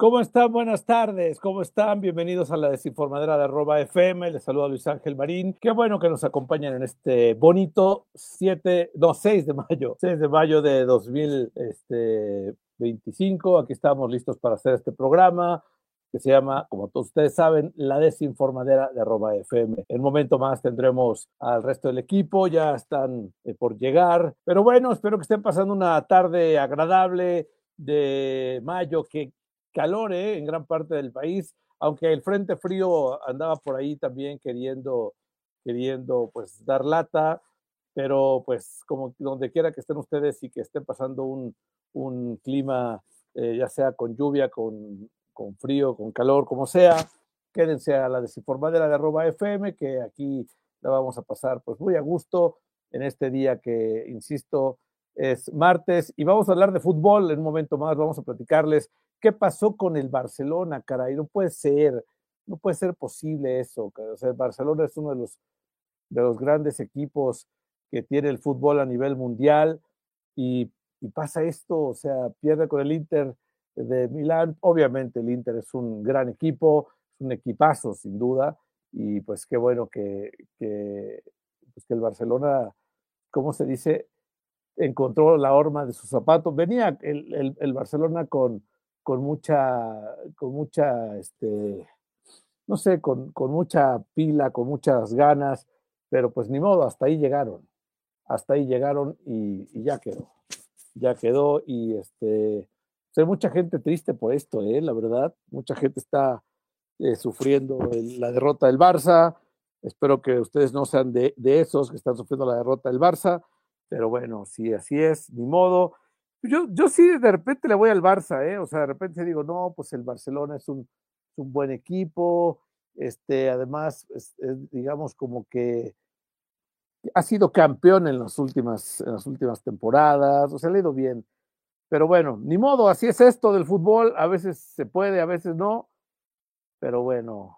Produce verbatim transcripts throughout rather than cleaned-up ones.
¿Cómo están? Buenas tardes. ¿Cómo están? Bienvenidos a la desinformadera de arroba F M. Les saluda Luis Ángel Marín. Qué bueno que nos acompañan en este bonito siete, no, seis de mayo, seis de mayo de dos mil veinticinco. Aquí estamos listos para hacer este programa que se llama, como todos ustedes saben, la desinformadera de arroba F M. En un momento más tendremos al resto del equipo, ya están eh, por llegar. Pero bueno, espero que estén pasando una tarde agradable de mayo, que calor ¿eh? en gran parte del país, aunque el frente frío andaba por ahí también queriendo, queriendo pues dar lata, pero pues como donde quiera que estén ustedes y que estén pasando un, un clima, eh, ya sea con lluvia, con, con frío, con calor, como sea, quédense a la desinformadera de arroba F M, que aquí la vamos a pasar pues muy a gusto en este día que, insisto, es martes, y vamos a hablar de fútbol en un momento más. Vamos a platicarles qué pasó con el Barcelona, caray. No puede ser, no puede ser posible eso. O sea, el Barcelona es uno de los, de los grandes equipos que tiene el fútbol a nivel mundial, y, y pasa esto, o sea, pierde con el Inter de Milán. Obviamente el Inter es un gran equipo, es un equipazo sin duda, y pues qué bueno que, que, pues que el Barcelona, ¿cómo se dice?, encontró la horma de sus zapatos. Venía el, el, el Barcelona con, con mucha, con mucha, este, no sé, con, con mucha pila, con muchas ganas, pero pues ni modo, hasta ahí llegaron, hasta ahí llegaron y, y ya quedó, ya quedó, y este, pues hay mucha gente triste por esto, ¿eh? La verdad, mucha gente está eh, sufriendo el, la derrota del Barça. Espero que ustedes no sean de, de esos que están sufriendo la derrota del Barça, pero bueno, sí, así es, ni modo. Yo, yo sí de repente le voy al Barça, ¿eh? O sea, de repente digo, no, pues el Barcelona es un, es un buen equipo, este, además, es, es, digamos, como que ha sido campeón en las últimas, en las últimas temporadas, o sea, le ha ido bien. Pero bueno, ni modo, así es esto del fútbol, a veces se puede, a veces no, pero bueno,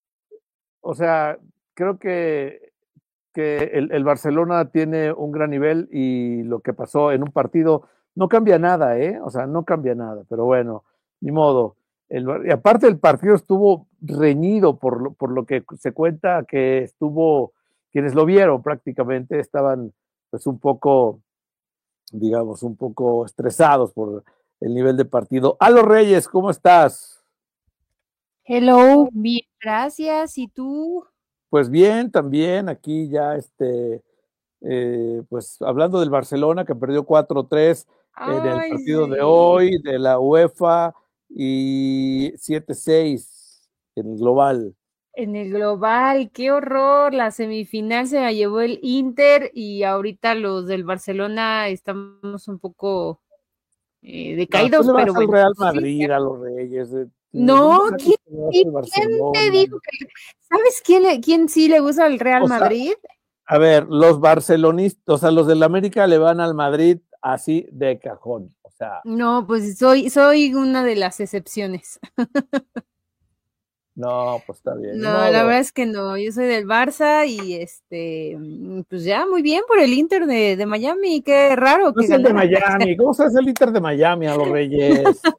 o sea, creo que que el, el, Barcelona tiene un gran nivel, y lo que pasó en un partido no cambia nada, ¿eh? O sea, no cambia nada, pero bueno, ni modo. El, y aparte el partido estuvo reñido por lo, por lo que se cuenta, que estuvo, quienes lo vieron prácticamente estaban pues un poco, digamos, un poco estresados por el nivel de partido. Alo Reyes, ¿cómo estás? Hello, bien, gracias. ¿Y tú? Pues bien, también aquí ya este, eh, pues hablando del Barcelona, que perdió cuatro tres en el Ay, partido de sí. hoy, de la UEFA, y siete seis en el global. En el global, qué horror. La semifinal se la llevó el Inter y ahorita los del Barcelona estamos un poco eh, No, tú decaídos, le vas pero al bueno, Real pues sí. Madrid, a los Reyes. Eh, ¿Dónde No, sabes ¿quién, que le vas quién al te Barcelona? dijo que, ¿sabes quién, le- quién sí le gusta al Real O sea, Madrid? a ver, los barcelonistas, o sea, los del América le van al Madrid así de cajón. O sea, No, pues soy, soy una de las excepciones. no, pues está bien, ni No, la verdad modo. es que no, yo soy del Barça y este, mm, pues ya muy bien por el Inter de, de Miami, qué raro No que es el de ganara. Miami. ¿Cómo sabes el Inter de Miami, a los Reyes?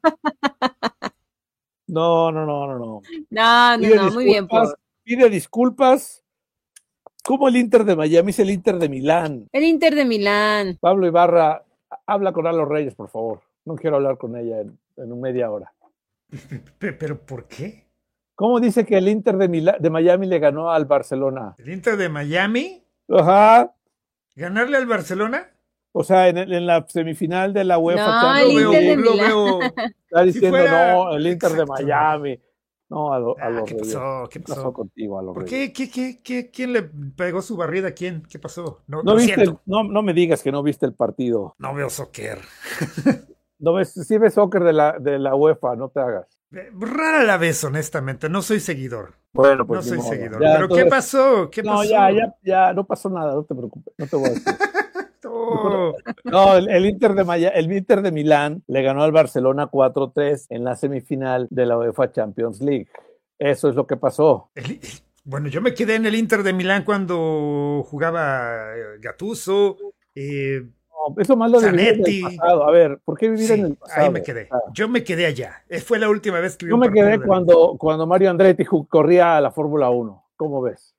No, no, no, no, no. No, no, Pide no, muy bien disculpas, por pide disculpas. ¿Cómo el Inter de Miami es el Inter de Milán? el Inter de Milán. Pablo Ibarra, habla con Alo Reyes, por favor. No quiero hablar con ella en, en media hora. ¿Pero por qué? ¿Cómo dice que el Inter de, Milán, de Miami le ganó al Barcelona? ¿El Inter de Miami? Ajá. ¿Ganarle al Barcelona? O sea, en, en la semifinal de la UEFA No, el Lo Champions Inter de veo, League, lo Milán. veo. está Si diciendo, fuera. no, el Inter de Exacto. Miami. No, a, lo, a Ah, los ¿qué Reyes. pasó? ¿Qué ¿Qué pasó pasó? contigo, a los ¿Por Reyes? qué? ¿Qué, qué, qué? ¿Quién le pegó su barrida a quién? ¿Qué pasó? No, ¿No lo viste el, siento. no, no me digas que no viste el partido? No veo soccer. No ves, sí ves soccer de la, de la UEFA, no te hagas. Rara la vez, honestamente. No soy seguidor. Bueno, No pues ni soy modo. seguidor. Ya, ¿Pero qué entonces, pasó? ¿Qué no, ya, pasó? ya, ya, no pasó nada, no te preocupes, no te voy a decir. Mejor- Oh, no, el, el Inter de Maya- el Inter de Milán le ganó al Barcelona cuatro tres en la semifinal de la UEFA Champions League. Eso es lo que pasó. el- bueno, yo me quedé en el Inter de Milán cuando jugaba eh, Gattuso. Eh, eso más lo de vivir en el Zanetti. pasado. A ver, ¿por qué vivir Sí, en el pasado? ahí me quedé. O sea, Yo me quedé allá. Eh, Fue la última vez que vi yo un me partido quedé de cuando, cuando Mario Andretti ju- corría a la Fórmula uno. ¿Cómo ves?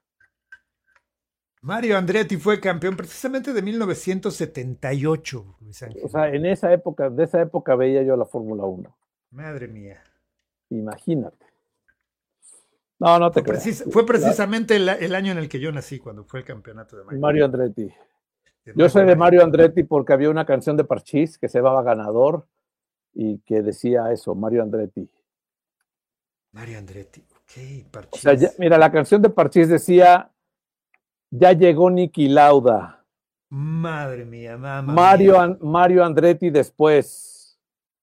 Mario Andretti fue campeón precisamente de mil novecientos setenta y ocho, Luis Ángel. O sea, en esa época, de esa época veía yo la Fórmula uno. Madre mía. Imagínate. No, no te Fue, creas. precis- fue precisamente el, el año en el que yo nací, cuando fue el campeonato de Mario. Mario Andretti. De Yo soy de nuevo, Mario Andretti porque había una canción de Parchís que se llamaba Ganador y que decía eso, Mario Andretti. Mario Andretti, ok, O Parchís. sea, ya- mira, la canción de Parchís decía, ya llegó Niki Lauda. Madre mía, mamá Mario, mía. An- Mario Andretti después.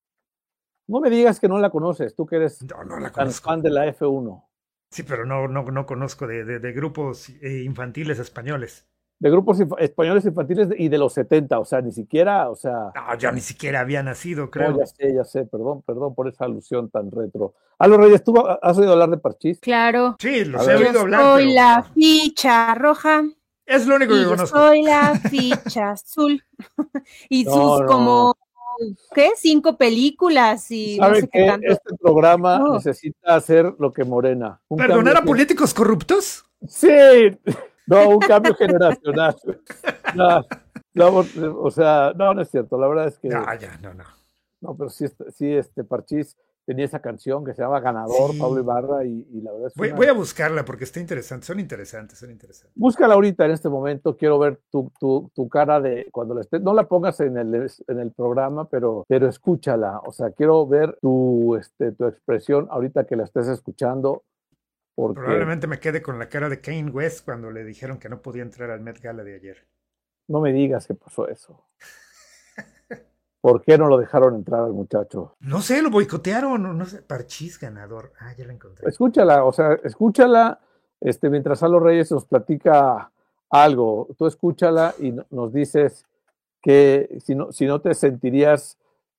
No me digas que no la conoces, tú que eres No, no la tan conozco. fan de la F uno. Sí, pero no, no, no conozco de, de- de grupos eh, infantiles españoles. De grupos inf- españoles infantiles de- y de los setenta, o sea, ni siquiera, o sea, No, yo ni siquiera había nacido, no, creo. ya sé, ya sé, perdón, perdón por esa alusión tan retro. Alo Reyes, ¿tú has oído hablar de Parchís? Claro. Sí, los A he ver. oído Yo hablar, soy pero la no. ficha roja Es lo único y que yo conozco. soy la ficha azul. Y No, sus no. como, ¿qué? Cinco películas y no ¿Sabe sé qué qué? tanto. Este programa No. necesita hacer lo que Morena. Un ¿Perdonar a cambio- políticos corruptos? Sí, no, un cambio generacional. No, no, o sea, no, no es cierto. La verdad es que No, ya, no, no. no, pero sí, este- sí, este Parchís tenía esa canción que se llama Ganador, Sí. Pablo Ibarra, y, y la verdad es que Voy, voy a buscarla porque está interesante. Son interesantes, son interesantes. búscala ahorita en este momento. Quiero ver tu, tu, tu cara de cuando la estés. No la pongas en el, en el programa, pero, pero escúchala. O sea, quiero ver tu, este, tu expresión ahorita que la estés escuchando. Porque Probablemente me quede con la cara de Kanye West cuando le dijeron que no podía entrar al Met Gala de ayer. no me digas que pasó eso. ¿Por qué no lo dejaron entrar al muchacho? No sé, lo boicotearon, no, no sé. Parchís ganador. Ah, ya la encontré. Escúchala, o sea, escúchala este, mientras Alo Reyes nos platica algo. Tú escúchala y no- nos dices que si no, si no te sentirías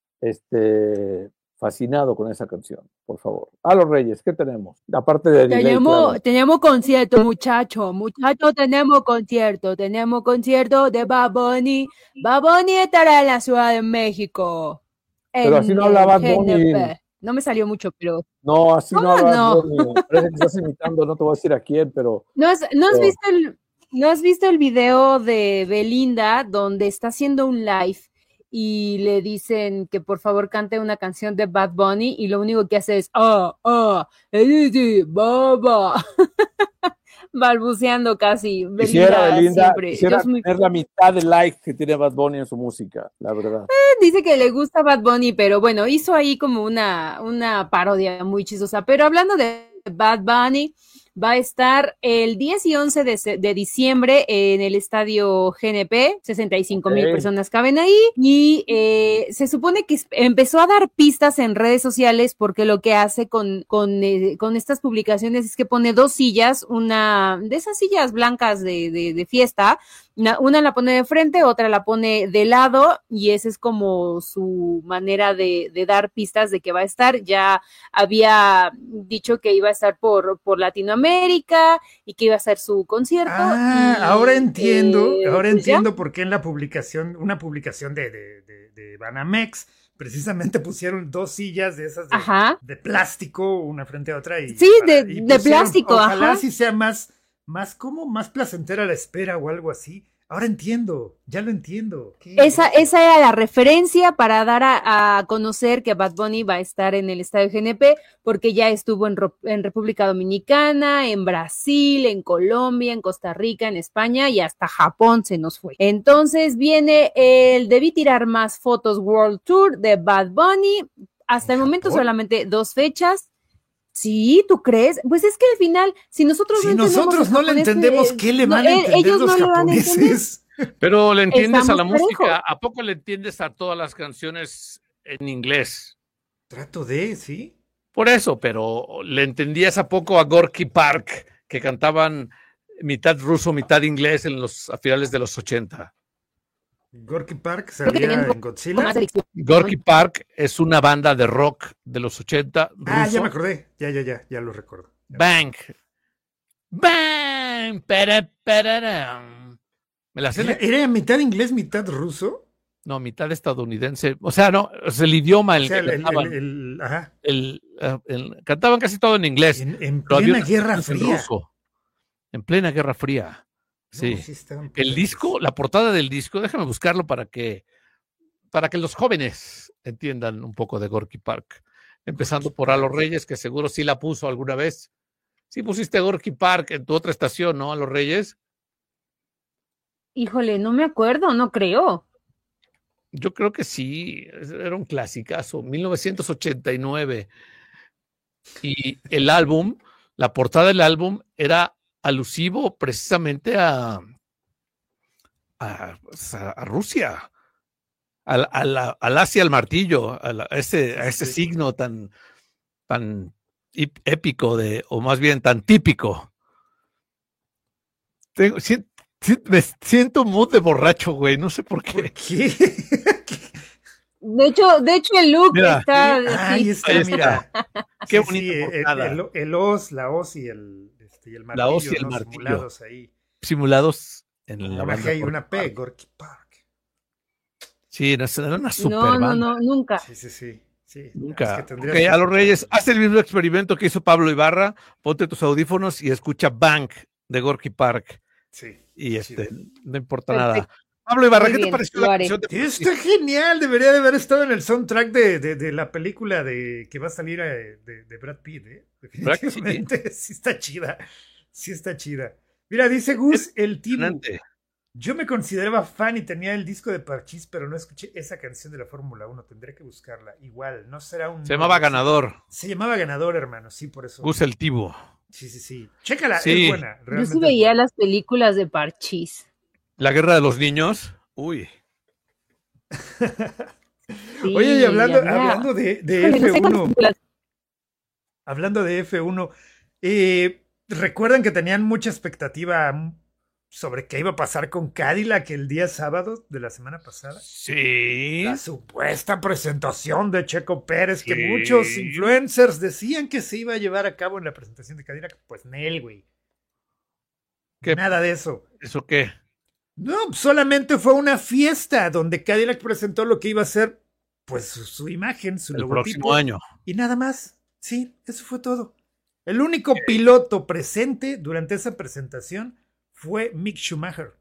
este, fascinado con esa canción, por favor. Alo Reyes, ¿qué tenemos? Aparte de delay, Tenemos, claro. tenemos concierto, muchacho, muchacho, tenemos concierto, tenemos concierto de Bad Bunny. Bad Bunny estará en la Ciudad de México. Pero en así no habla el Bad Bunny. G N P. No me salió mucho, pero No, así no ¿Cómo hablas, no? Bonnie. Parece que estás imitando, no te voy a decir a quién, pero ¿no has, no has Pero- visto el, ¿no has visto el video de Belinda donde está haciendo un live y le dicen que por favor cante una canción de Bad Bunny y lo único que hace es ah, ah, eh, baba, balbuceando casi. quisiera Belinda Belinda, siempre. quisiera Yo soy muy- tener la mitad de likes que tiene Bad Bunny en su música, la verdad. dice que le gusta Bad Bunny, pero bueno, hizo ahí como una, una parodia muy chistosa. Pero hablando de Bad Bunny, va a estar el diez y once de, se- de diciembre en el estadio G N P, sesenta y cinco mil Ok. personas caben ahí, y eh, se supone que es- empezó a dar pistas en redes sociales porque lo que hace con, con, eh, con estas publicaciones es que pone dos sillas, una de esas sillas blancas de, de, de fiesta, una, una la pone de frente, otra la pone de lado, y esa es como su manera de, de dar pistas de que va a estar. Ya había dicho que iba a estar por, por Latinoamérica y que iba a hacer su concierto. Ah, y, ahora entiendo, eh, ahora pues ya. entiendo por qué en la publicación, una publicación de, de, de, de Banamex, precisamente pusieron dos sillas de esas de, Ajá. de plástico, una frente a otra. Y Sí, para- de- y de pusieron, plástico, ojalá ajá. sí sea más, más como más placentera la espera o algo así. Ahora entiendo, ya lo entiendo. Qué Esa, gracias. esa era la referencia para dar a, a conocer que Bad Bunny va a estar en el estadio G N P, porque ya estuvo en, Ro- en República Dominicana, en Brasil, en Colombia, en Costa Rica, en España y hasta Japón se nos fue. Entonces viene el Debí Tirar Más Fotos World Tour de Bad Bunny. Hasta ¿En el momento Japón? solamente dos fechas. Sí, ¿tú crees? Pues es que al final, si nosotros Si no entendemos nosotros el no le japonés, entendemos, eh, ¿qué le no, van a eh, entender ellos los no le van a entender. japoneses? Pero le entiendes a la Estamos música. parejos. ¿A poco le entiendes a todas las canciones en inglés? Trato de, ¿sí? Por eso, pero ¿le entendías a poco a Gorky Park, que cantaban mitad ruso, mitad inglés en los, a finales de los ochenta? Gorky Park Creo que salía tenían un en poco Godzilla. más de dicción. Gorky Park es una banda de rock de los ochenta, Ah, ruso. ya me acordé. Ya, ya, ya, ya lo recuerdo. Bang. Bang. Para, pararam. Me la sé. ¿Era, era mitad inglés, mitad ruso? No, mitad estadounidense. O sea, no, es el idioma en O sea, el que el, cantaban. el- el- ajá. El, eh, el- cantaban casi todo en inglés. En, en pero había plena unas Guerra canciones en Fría. ruso, en plena Guerra Fría. Sí. No, sí estaban El potentes. disco, la portada del disco, déjame buscarlo para que, para que los jóvenes entiendan un poco de Gorky Park. Empezando Gorky por A los Park. Reyes, que seguro sí la puso alguna vez. Sí pusiste Gorky Park en tu otra estación, ¿no? A los Reyes. Híjole, no me acuerdo, no creo. Yo creo que sí, era un clasicazo, mil novecientos ochenta y nueve. Y el álbum, la portada del álbum era alusivo precisamente a, a, pues, a- a Rusia, al, a la- al Asia al martillo, a, la- a ese, a ese Sí. signo tan, tan hip- épico, de, o más bien tan típico. Tengo, sien- sien- me siento mood de borracho, güey, no sé por ¿Por qué. qué? De hecho, de hecho el look Mira. está Ay, así. está, Ahí está. mira. Qué Sí, bonita sí, el, portada. el, el os, la os y el, este, y el La hoz y martillo, el ¿no? martillo. Simulados ahí. Simulados en la Una banda. G y una Gorky P, Park. Gorky Park. Sí, era era una super No, no, banda. no, nunca. Sí, sí, sí. sí. Nunca. Es que tendrías Ok, que a los Reyes, escucharlo. haz el mismo experimento que hizo Pablo Ibarra, ponte tus audífonos y escucha Bank de Gorky Park. Sí. Y este, chido. no importa Perfecto. nada. Pablo Ibarra, Muy ¿qué te bien, pareció lo la haré. canción de Está genial, debería de haber estado en el soundtrack de, de, de la película de que va a salir eh, de, de Brad Pitt, ¿eh? ¿Verdad que sí? Definitivamente, sí está chida, sí está chida. Mira, dice Gus, el Tibu, Impresionante? yo me consideraba fan y tenía el disco de Parchís, pero no escuché esa canción de la Fórmula uno, tendré que buscarla. Igual, no será un... Se llamaba Ganador, Se llamaba Ganador, hermano, sí, por eso. Gus el Tibo. Sí, sí, sí. Chécala, Sí. es buena. Yo realmente sí es veía buena. las películas de Parchís. La guerra de los niños. Uy. Sí, Oye, y hablando, había- hablando de, de Híjole, no sé F uno... cuántas películas- Hablando de F uno, eh, recuerdan que tenían mucha expectativa sobre qué iba a pasar con Cadillac el día sábado de la semana pasada. Sí. La supuesta presentación de Checo Pérez, que Sí. muchos influencers decían que se iba a llevar a cabo en la presentación de Cadillac. Pues Nel, güey. ¿Qué? Nada de eso. ¿Eso qué? No, solamente fue una fiesta donde Cadillac presentó lo que iba a ser, pues, su, su imagen, su El logotipo. próximo año. Y nada más. Sí, eso fue todo. El único piloto presente durante esa presentación fue Mick Schumacher.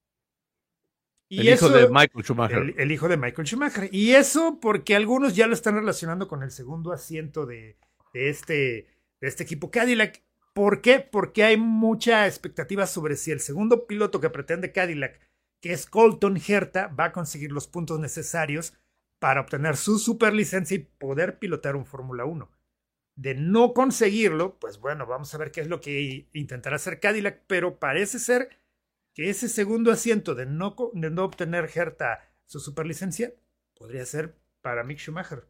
Y El hijo eso- de Michael Schumacher. el, el hijo de Michael Schumacher. Y eso porque algunos ya lo están relacionando con el segundo asiento de, de este, de este equipo Cadillac. ¿Por qué? Porque hay mucha expectativa sobre si el segundo piloto que pretende Cadillac, que es Colton Herta, va a conseguir los puntos necesarios para obtener su superlicencia y poder pilotar un Fórmula uno. De no conseguirlo, pues bueno, vamos a ver qué es lo que intentará hacer Cadillac, pero parece ser que ese segundo asiento de no, co- de no obtener Herta su superlicencia podría ser para Mick Schumacher.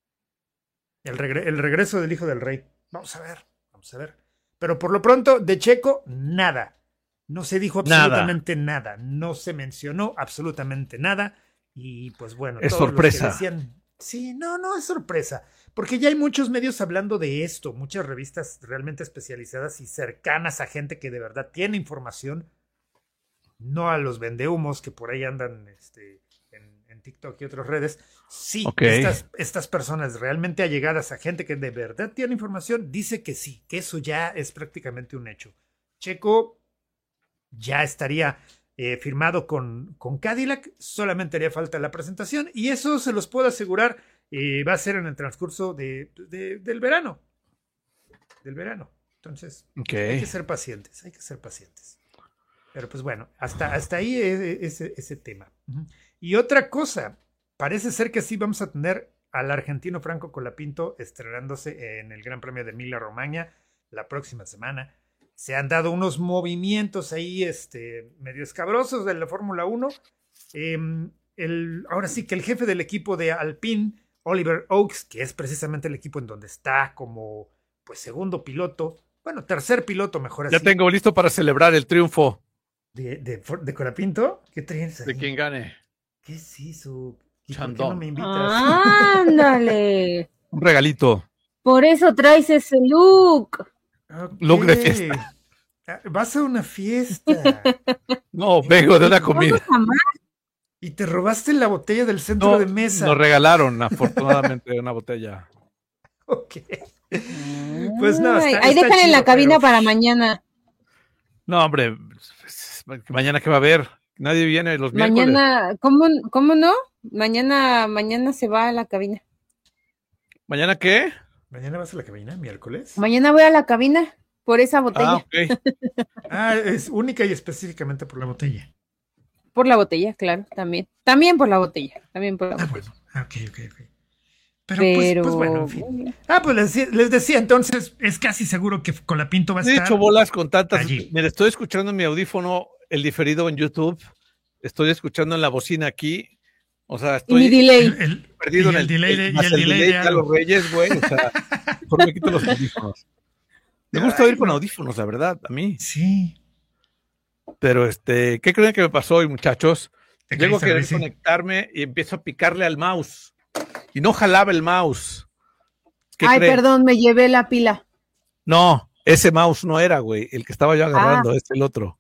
El, regre- el regreso del hijo del rey. Vamos a ver, vamos a ver. Pero por lo pronto, de Checo, nada. No se dijo Nada. absolutamente nada. No se mencionó absolutamente nada. Y pues bueno, Es todos los sorpresa. que decían, sí, no, no es sorpresa. Porque ya hay muchos medios hablando de esto, muchas revistas realmente especializadas y cercanas a gente que de verdad tiene información, no a los vendehumos que por ahí andan este, en, en TikTok y otras redes. Sí, Ok. estas, estas personas realmente allegadas a gente que de verdad tiene información, dice que sí, que eso ya es prácticamente un hecho. Checo ya estaría eh, firmado con, con Cadillac, solamente haría falta la presentación y eso se los puedo asegurar, eh, va a ser en el transcurso de, de- del verano. Del verano. Entonces, Ok. hay que ser pacientes, hay que ser pacientes. Pero pues bueno, hasta, hasta ahí e- ese, ese tema. Ujú. Y otra cosa, parece ser que sí vamos a tener al argentino Franco Colapinto estrenándose en el Gran Premio de Emilia Romagna la próxima semana. Se han dado unos movimientos ahí este, medio escabrosos de la Fórmula uno. Eh, el, ahora sí que el jefe del equipo de Alpine, Oliver Oakes, que es precisamente el equipo en donde está como pues segundo piloto, bueno, tercer piloto mejor así. Ya tengo listo para celebrar el triunfo ¿De, de, de Colapinto? ¿Qué traes ahí? de quien gane. ¿Qué es eso? ¿Y por qué Chandón. no me invitas? Ándale. Un regalito. Por eso traes ese look. Ok. Look de fiesta. Ah, vas a una fiesta. No, vengo de una comida. Vamos a amar. Y te robaste la botella del centro No, de mesa. nos regalaron, afortunadamente, una botella. Ok. Pues no, Ay, está, ahí está dejan en chido, la cabina pero- para mañana. No, hombre, mañana qué va a haber. Nadie viene los miércoles. Mañana, ¿cómo, cómo no? Mañana, mañana se va a la cabina. ¿Mañana qué? ¿Mañana vas a la cabina? ¿Miércoles? Mañana voy a la cabina por esa Ah, botella. ok. Ah, es única y específicamente por la botella. Por la botella, claro, también. También por la botella. También por la Ah, botella. bueno. Ah, ok, ok, ok. Pero, Pero, pues, pues bueno, en fin. Ah, pues les, decía- les decía, entonces es casi seguro que Colapinto va a He estar. hecho bolas con tantas. allí. Mira, estoy escuchando en mi audífono el diferido en YouTube. Estoy escuchando en la bocina aquí. O sea, Y mi estoy delay. El, el- perdido y en el delay de, y más el delay de a algo. los Reyes, güey. O sea, mejor me quito los audífonos. Me gusta Ay, oír con no. audífonos, la verdad, a mí. Sí. Pero, este, ¿qué creen que me pasó hoy, muchachos? Te Llego a caíste, querer Luisi. conectarme y empiezo a picarle al mouse. Y no jalaba el mouse. ¿Qué Ay, creen? perdón, me llevé la pila. No, ese mouse no era, güey. El que estaba yo agarrando, Ah. es el otro.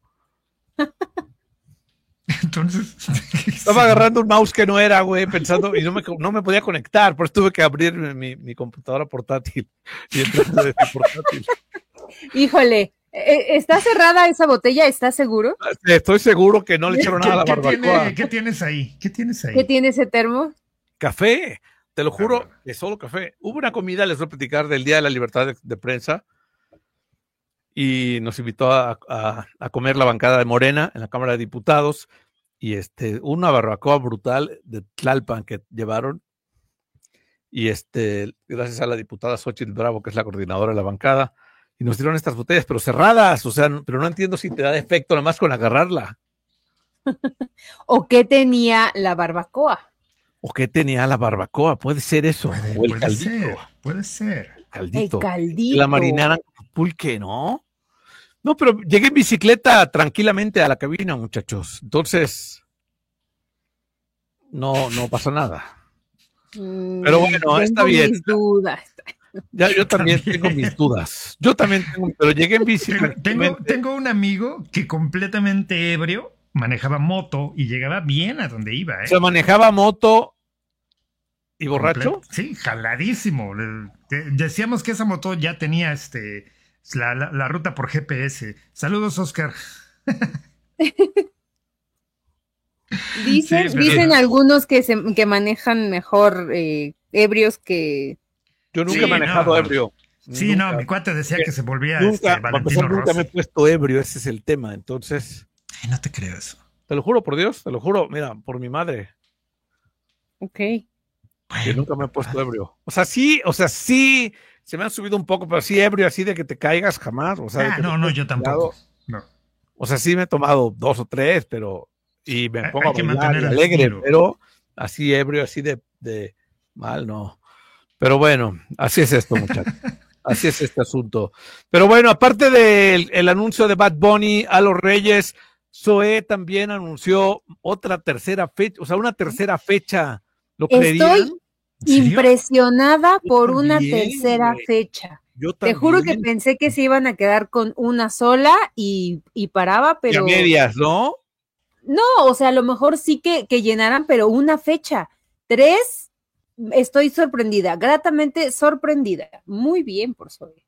Entonces. Estaba agarrando un mouse que no era, güey, pensando, y no me, no me podía conectar, por eso tuve que abrir mi, mi computadora portátil. Y entonces desde portátil. Híjole, eh, ¿está cerrada esa botella? ¿Estás seguro? Estoy seguro que no le echaron nada a la ¿Qué, qué barbacoa. tiene- ¿Qué tienes ahí? ¿Qué tienes ahí? ¿Qué tiene ese termo? Café, te lo juro, Ah, bueno. que solo café. Hubo una comida, les voy a platicar, del Día de la Libertad de, de Prensa, y nos invitó a, a, a comer la bancada de Morena en la Cámara de Diputados, y este, una barbacoa brutal de Tlalpan que llevaron, y este, gracias a la diputada Xochitl Bravo, que es la coordinadora de la bancada, y nos dieron estas botellas, pero cerradas, o sea, no- pero no entiendo si te da efecto nada más con agarrarla, ¿O qué tenía la barbacoa? o qué tenía la barbacoa, puede ser eso, Puede, o el puede caldito, ser. Puede ser. El caldito. caldito. La marinaran con pulque, ¿no? No, pero llegué en bicicleta tranquilamente a la cabina, muchachos. Entonces, no, no pasó nada. Mm, Pero bueno, está tengo bien. mis dudas. Ya, yo también También. tengo mis dudas. Yo también tengo, pero llegué en bici. Tengo, tengo, tranquilamente. tengo un amigo que completamente ebrio manejaba moto y llegaba bien a donde iba, ¿eh? O sea, manejaba moto y borracho. Comple- Sí, jaladísimo. Le- te- decíamos que esa moto ya tenía este la, la- la ruta por G P S. Saludos, Oscar. Dicen, Sí, pero- dicen algunos que, se, que manejan mejor eh, ebrios que... Yo nunca Sí, he manejado no. ebrio. Sí, Nunca. no, mi cuate decía que se volvía Nunca, este, para Valentino empezar, nunca me he Rossi. puesto ebrio, ese es el tema. Entonces, Ay, no te creo eso. te lo juro por Dios, te lo juro, mira, por mi madre, Ok. que Bueno, nunca me he puesto ebrio. O sea, sí, o sea, sí, se me han subido un poco, pero sí ebrio, así de que te caigas jamás. O sea, de ah, que no, te no, quedes yo tirado. tampoco. No. O sea, sí me he tomado dos o tres, pero y me Hay- pongo hay que a bailar mantener y el alegre, estilo. pero así ebrio, así de, de mal, no. Pero bueno, así es esto, muchachos. Así es este asunto. Pero bueno, aparte del el anuncio de Bad Bunny a los Reyes, Zoé también anunció otra tercera fecha, o sea, una tercera fecha. ¿Lo Estoy creerían? ¿En serio? impresionada Yo por una también, tercera güey. fecha. Yo Te juro que también. pensé que se iban a quedar con una sola y, y paraba, Y a pero... medias, ¿no? No, o sea, a lo mejor sí que, que llenaran, pero una fecha. Tres, estoy sorprendida, gratamente sorprendida. Muy bien por Zoe.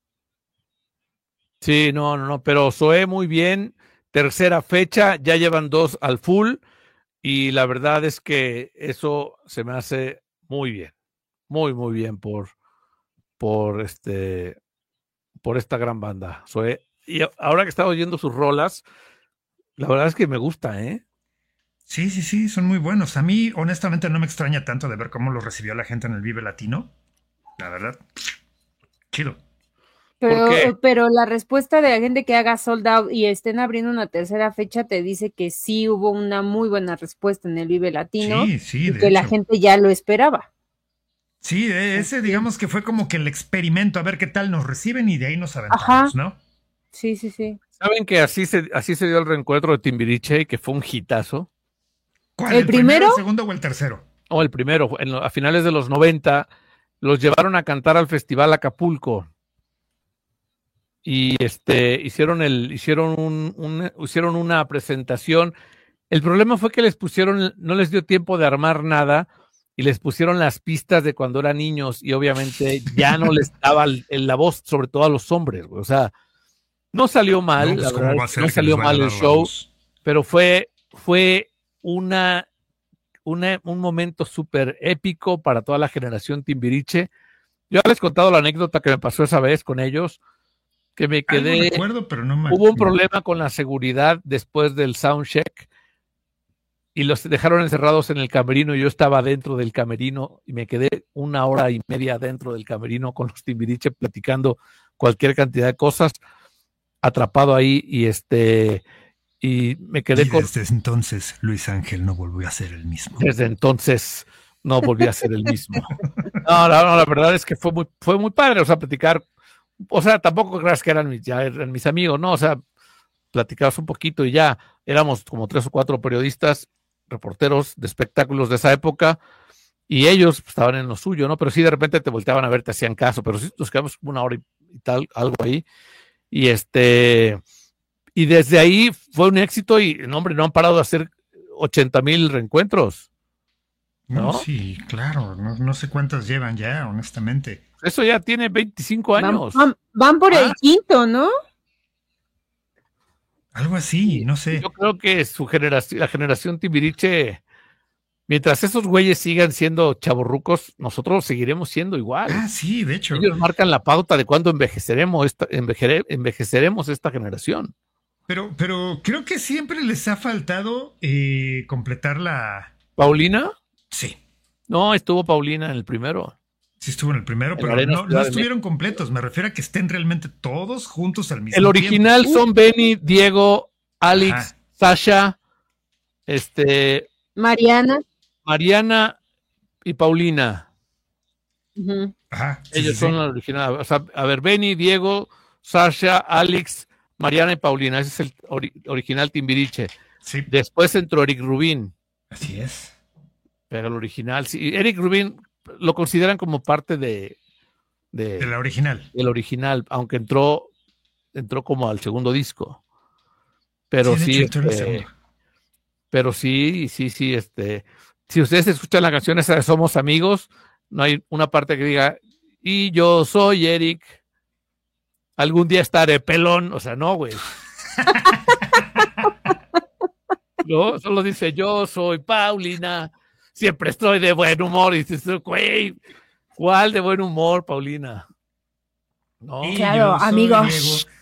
Sí, no, no, no, pero Zoé muy bien, tercera fecha, ya llevan dos al full y la verdad es que eso se me hace muy bien, muy, muy bien por, por este, por esta gran banda, Zoé. Y ahora que estaba oyendo sus rolas, la verdad es que me gusta, ¿eh? Sí, sí, sí, son muy buenos. A mí, honestamente, no me extraña tanto de ver cómo los recibió la gente en el Vive Latino. La verdad, chido. Pero, qué? pero la respuesta de la gente que haga sold out y estén abriendo una tercera fecha te dice que sí hubo una muy buena respuesta en el Vive Latino Sí, sí, y de que la hecho. gente ya lo esperaba. Sí, eh, ese digamos que fue como que el experimento, a ver qué tal nos reciben y de ahí nos aventamos, Ajá. ¿no? Sí, sí, sí. ¿Saben que así se, así se dio el reencuentro de Timbiriche y que fue un hitazo? ¿Cuál? ¿El primero? ¿El segundo o el tercero? O el primero, en lo- a finales de los noventa, los llevaron a cantar al Festival Acapulco. Y este hicieron el hicieron un, un- hicieron una presentación El problema fue que les pusieron, no les dio tiempo de armar nada y les pusieron las pistas de cuando eran niños y obviamente ya no les daba el, el, la voz, sobre todo a los hombres, güey. O sea, no salió mal, no, pues, la verdad, no salió mal el show, pero fue, fue una, una, un momento súper épico para toda la generación Timbiriche. Yo les he contado la anécdota que me pasó esa vez con ellos, que me quedé, me acuerdo, pero no me... hubo un problema con la seguridad después del soundcheck y los dejaron encerrados en el camerino y yo estaba dentro del camerino y me quedé una hora y media dentro del camerino con los Timbiriche platicando cualquier cantidad de cosas, atrapado ahí y este y me quedé y con... Desde entonces Luis Ángel no volvió a ser el mismo. Desde entonces no volví a ser el mismo. No, no, no, la verdad es que fue muy, fue muy padre, o sea, platicar, o sea, tampoco creas que eran mis, ya eran mis amigos, no, o sea, platicabas un poquito y ya éramos como tres o cuatro periodistas, reporteros de espectáculos de esa época, y ellos pues, estaban en lo suyo, ¿no? Pero sí de repente te volteaban a ver, te hacían caso, pero sí nos quedamos como una hora y, y tal, algo ahí, y este, y desde ahí fue un éxito y, no, hombre, no han parado de hacer ochenta mil reencuentros. ¿No? Sí, claro, no, no sé cuántas llevan ya, honestamente. Eso ya tiene veinticinco años. Van, van, van por ah. el quinto, ¿no? Algo así, no sé. Yo creo que su generación, la generación Timbiriche, mientras esos güeyes sigan siendo chavorrucos, nosotros seguiremos siendo igual. Ah, sí, de hecho. Ellos marcan la pauta de cuándo envejeceremos esta, envejere, envejeceremos esta generación. Pero, pero creo que siempre les ha faltado eh, completar la... ¿Paulina? Sí. No, estuvo Paulina en el primero. Sí estuvo en el primero, en pero no, no estuvieron completos. Me refiero a que estén realmente todos juntos al mismo tiempo. El original tiempo. son Benny, Diego, Alex, Ajá. Sasha, este... Mariana. Mariana y Paulina. Uh-huh. Ajá. Sí, Ellos sí, son sí. los originales. O sea, a ver, Benny, Diego, Sasha, Alex, Mariana y Paulina. Ese es el ori- original Timbiriche. Sí. Después entró Eric Rubin. Así es. Pero el original, sí. Eric Rubin lo consideran como parte de... De, de la original. El original, aunque entró entró como al segundo disco. Pero sí, sí este, pero sí, sí, sí, este, si ustedes escuchan la canción esa de Somos Amigos, no hay una parte que diga, y yo soy Eric, algún día estaré pelón, o sea, no, güey. No, solo dice, yo soy Paulina, siempre estoy de buen humor, y dices, güey, ¿cuál de buen humor, Paulina? No. Claro, amigos. Diego.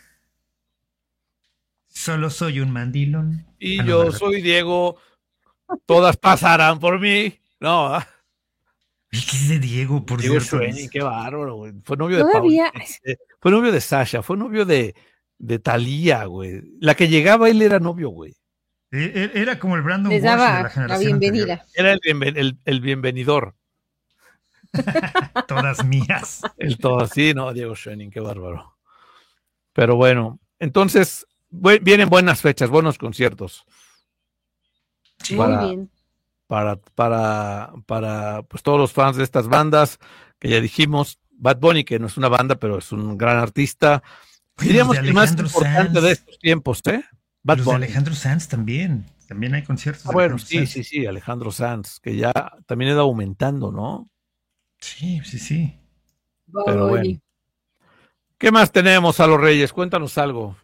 Solo soy un mandilón. Y ah, no, yo soy Diego, todas pasarán por mí. No. ¿Y qué es de Diego, por Diego cierto? Schwenning, qué bárbaro, güey. Fue novio ¿Todavía? de Paul, fue novio de Sasha, fue novio de, de Thalía, güey. La que llegaba, él era novio, güey. Era como el Brandon Les Walsh daba de la generación la bienvenida. Anterior. Era el, bienven, el, el bienvenidor. Todas mías. El todo, sí, no, Diego Schwenning, qué bárbaro. Pero bueno, entonces bu- vienen buenas fechas, buenos conciertos. Sí, para, muy bien. Para, para, para pues, todos los fans de estas bandas, que ya dijimos, Bad Bunny, que no es una banda, pero es un gran artista. Oye, Diríamos que el más Alejandro importante Sanz. de estos tiempos, ¿eh? Bad Los de Bunny. Alejandro Sanz también. También hay conciertos. Ah, de bueno, Alejandro sí, Sanz. sí, sí, Alejandro Sanz, que ya también ha ido aumentando, ¿no? Sí, sí, sí. Pero bueno. ¿Qué más tenemos a los Reyes? Cuéntanos algo.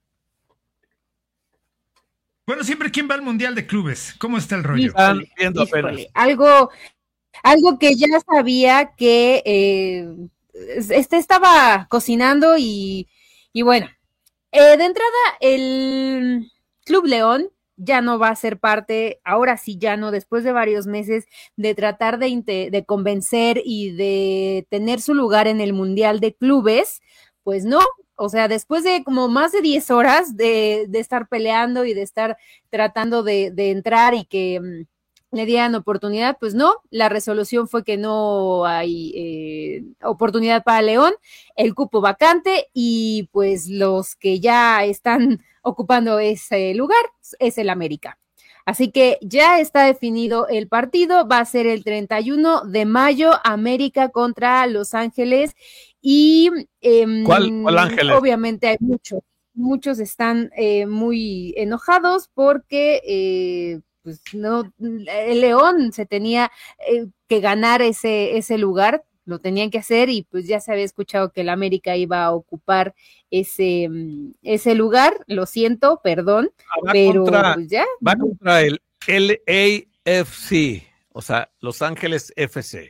Bueno, siempre, ¿quién va al Mundial de Clubes? ¿Cómo está el rollo? Están viendo apenas. Híjole, algo, algo que ya sabía que eh, este estaba cocinando y, y bueno, eh, de entrada el Club León ya no va a ser parte, ahora sí ya no, después de varios meses de tratar de, inte- de convencer y de tener su lugar en el Mundial de Clubes, pues no. O sea, después de como más de diez horas de, de estar peleando y de estar tratando de, de entrar y que um, le dieran oportunidad, pues no, la resolución fue que no hay eh, oportunidad para León, el cupo vacante y pues los que ya están ocupando ese lugar es el América. Así que ya está definido el partido, va a ser el treinta y uno de mayo, América contra Los Ángeles. Y eh, ¿Cuál, cuál Ángeles? Obviamente hay mucho. muchos están eh, muy enojados porque eh, pues no, el León se tenía eh, que ganar ese, ese lugar, lo tenían que hacer y pues ya se había escuchado que el América iba a ocupar ese, ese lugar, lo siento, perdón, va pero contra, pues ya. Va contra el L A F C, o sea, Los Ángeles F C.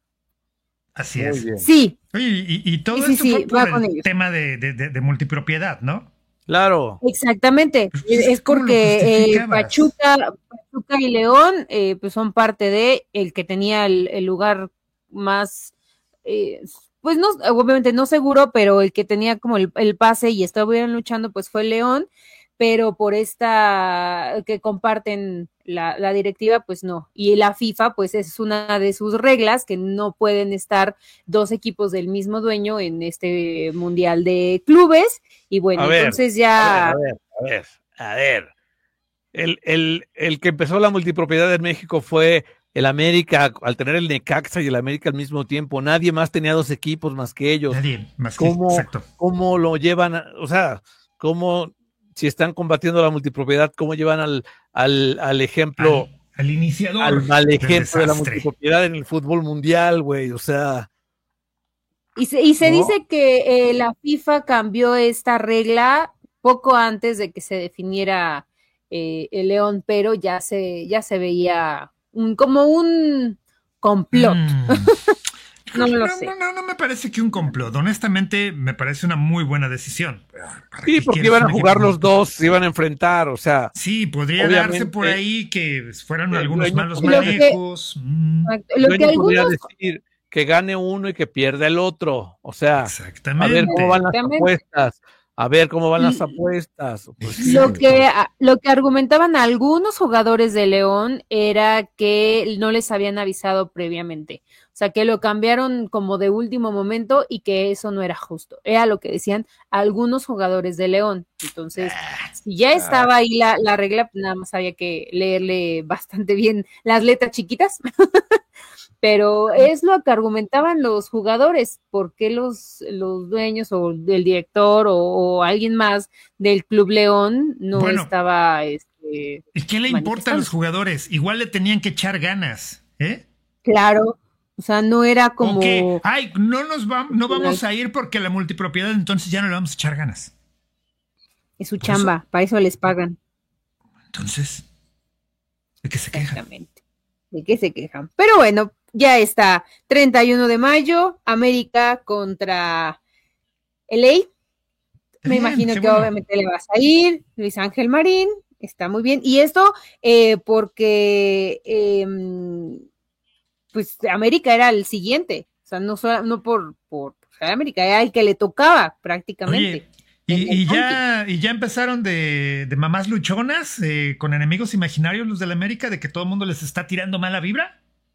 Así Muy es. bien. Sí. Oye, y, y todo Sí, esto sí, fue sí, por va el con ellos. tema de, de, de, de multipropiedad, ¿no? Claro. Exactamente, Pues, es ¿cómo lo porque eh, justificabas? Pachuca, Pachuca y León eh, pues son parte de el que tenía el, el lugar más, eh, pues no, obviamente no seguro, pero el que tenía como el, el pase y estuvieron luchando pues fue León, pero por esta que comparten la, la directiva, pues no. Y la FIFA, pues es una de sus reglas que no pueden estar dos equipos del mismo dueño en este mundial de clubes. Y bueno, A ver, entonces ya. A ver, a ver, a ver. A ver. El, el, el que empezó la multipropiedad en México fue el América, al tener el Necaxa y el América al mismo tiempo. Nadie más tenía dos equipos más que ellos. Nadie más que ¿Cómo, exacto. ¿Cómo lo llevan? A, o sea, ¿cómo, si están combatiendo la multipropiedad, cómo llevan al, al, al ejemplo, al, al iniciador, al mal ejemplo de la desastre. multipropiedad en el fútbol mundial, güey? O sea. Y se, y se ¿no? dice que eh, la FIFA cambió esta regla poco antes de que se definiera eh, el León, pero ya se, ya se veía un, como un complot. Mm. No lo no, sé. No, no, no me parece que un complot. Honestamente, me parece una muy buena decisión. Sí, porque iban a jugar los dos, se iban a enfrentar, o sea. Sí, podría darse por ahí que fueran algunos malos manejos. Lo que, mm. lo que algunos... podría decir que gane uno y que pierda el otro. O sea, Exactamente. a ver cómo van las apuestas. A ver cómo van las apuestas. Pues sí. Lo que, lo que argumentaban algunos jugadores de León era que no les habían avisado previamente. O sea, que lo cambiaron como de último momento y que eso no era justo. Era lo que decían algunos jugadores de León. Entonces, si ya estaba ahí la, la regla, nada más había que leerle bastante bien las letras chiquitas. Pero es lo que argumentaban los jugadores, ¿por qué los, los dueños o el director o, o alguien más del Club León no bueno, estaba este, ¿y qué le importa a los jugadores? Igual le tenían que echar ganas, ¿eh? Claro, o sea, no era como... Okay. Ay, no nos va, no vamos a ir porque la multipropiedad, entonces ya no le vamos a echar ganas. Es su chamba, eso? Para eso les pagan. Entonces, ¿de qué se quejan? Exactamente, ¿de qué se quejan? Pero bueno, ya está, treinta y uno de mayo, América contra L A. Me Bien, imagino que bueno. obviamente le vas a ir, Luis Ángel Marín, está muy bien. Y esto eh, porque eh, pues América era el siguiente, o sea, no, no por, por América, era el que le tocaba prácticamente. Oye, y, y, ya, y ya empezaron de, de mamás luchonas eh, con enemigos imaginarios los de la América, de que todo el mundo les está tirando mala vibra.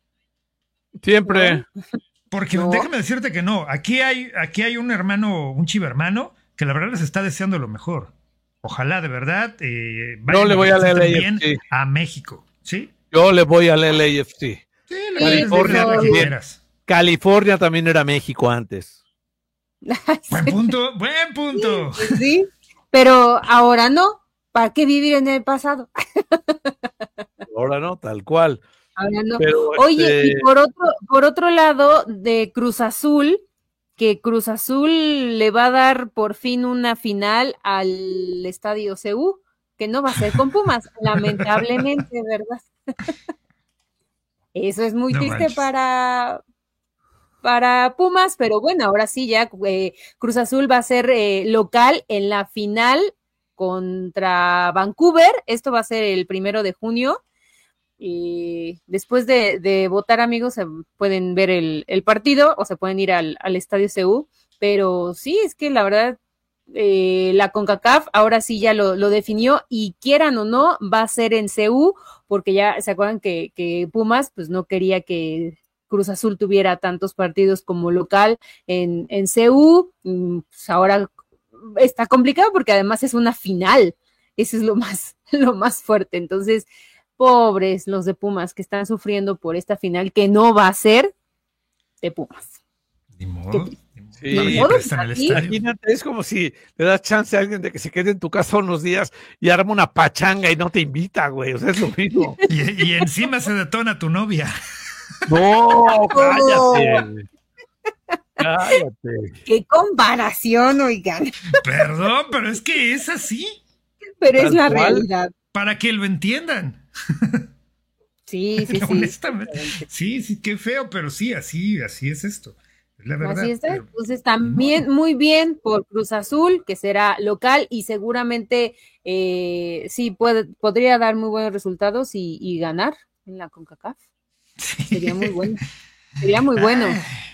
Siempre. ¿No? Porque no. Déjame decirte que no. Aquí hay, aquí hay un hermano, un chivermano, que la verdad les está deseando lo mejor. Ojalá, de verdad, eh, vayan no le voy a la L A F C. Bien a México, ¿sí? Yo le voy al L A F C. Sí, Sí, California, también, California también era México antes. Buen punto, buen punto. Sí, sí, pero ahora no. ¿Para qué vivir en el pasado? Ahora no, tal cual. Ahora no. Pero, Oye, este... y por otro, por otro lado, de Cruz Azul, que Cruz Azul le va a dar por fin una final al Estadio C U, que no va a ser con Pumas, lamentablemente, ¿verdad? Eso es muy no triste manches. para, para Pumas, pero bueno, ahora sí ya eh, Cruz Azul va a ser eh, local en la final contra Vancouver. Esto va a ser el primero de junio. Y después de, de votar, amigos, se pueden ver el, el partido o se pueden ir al, al Estadio C U, pero sí, es que la verdad eh, la CONCACAF ahora sí ya lo, lo definió y quieran o no, va a ser en C U, porque ya se acuerdan que, que Pumas pues no quería que Cruz Azul tuviera tantos partidos como local en, en C U, pues ahora está complicado porque además es una final, eso es lo más, lo más fuerte, entonces pobres los de Pumas que están sufriendo por esta final que no va a ser de Pumas. Ni modo, ni modo. Sí. No le Todos prestan el aquí. estadio. Imagínate, es como si le das chance a alguien de que se quede en tu casa unos días y arma una pachanga y no te invita, güey. O sea, es lo mismo. Y, y encima se detona tu novia. No, cállate. Cállate. Qué comparación, oigan. Perdón, pero es que es así. Pero Tal es la cual. realidad. Para que lo entiendan. Sí, sí, sí. Honestamente. Sí, sí, qué feo, pero sí, así, así es esto. Es la verdad. Así está. Pero- Entonces también muy bien por Cruz Azul, que será local y seguramente eh, sí puede, podría dar muy buenos resultados y, y ganar en la CONCACAF. sí. Sería muy bueno. Sería muy bueno.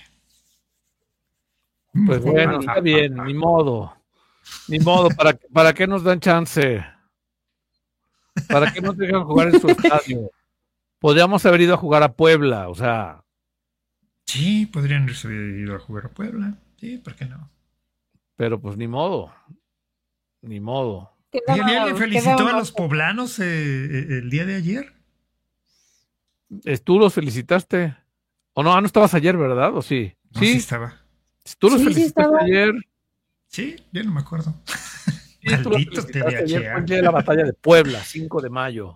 Pues Sí. bueno, está bien, ni modo. Ni modo, ¿para, ¿para qué nos dan chance? ¿Para qué nos dejan jugar en su estadio? Podríamos haber ido a jugar a Puebla, o sea, Sí, podrían haber ido a jugar a Puebla. Sí, ¿por qué no? pero pues ni modo. Ni modo. Oye, ¿alguien le Quedaba- felicitó quedaba a los más- poblanos eh, eh, el día de ayer? Es- ¿Tú los felicitaste? ¿O no? Ah, no estabas ayer, ¿verdad? ¿O sí? No, sí Sí, estaba. tú los Sí, sí felicitaste estaba. ayer. Sí, yo no me acuerdo. Sí, tú los Maldito felicitaste ayer, T D A H. fue el día de la batalla de Puebla, cinco de mayo.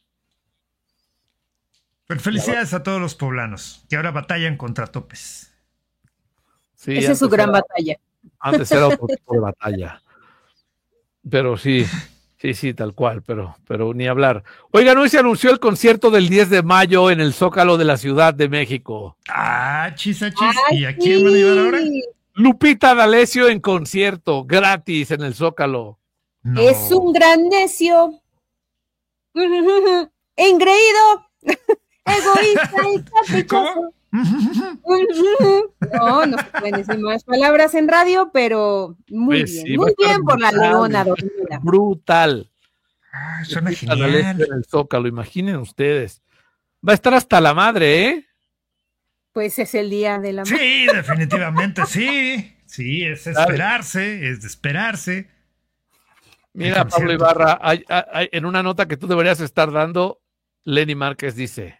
Pero felicidades a todos los poblanos que ahora batallan contra topes. Sí, Esa es su antes gran era- batalla. Antes era otro tipo de batalla. Pero sí, sí, sí, tal cual, pero, pero ni hablar. Oigan, hoy se anunció el concierto del diez de mayo en el Zócalo de la Ciudad de México. Ah, chis, ah, chis. Ay, ¿Y a quién van a llevar ahora? sí. Lupita D'Alessio en concierto, gratis en el Zócalo. No. Es un gran necio. Engreído. Egoísta y caprichoso. ¿Cómo? No, no se pueden decir más palabras en radio, pero muy Pues bien, sí, va a muy estar bien por la brutal. leona dormida. Brutal. Ah, suena Lupita D'Alessio genial. en el Zócalo, imaginen ustedes. Va a estar hasta la madre, ¿eh? Pues es el día de la madre. Sí, definitivamente sí. Sí, es esperarse, es de esperarse. Mira, El Pablo concierto. Ibarra, hay- hay- en una nota que tú deberías estar dando, Lenny Márquez dice: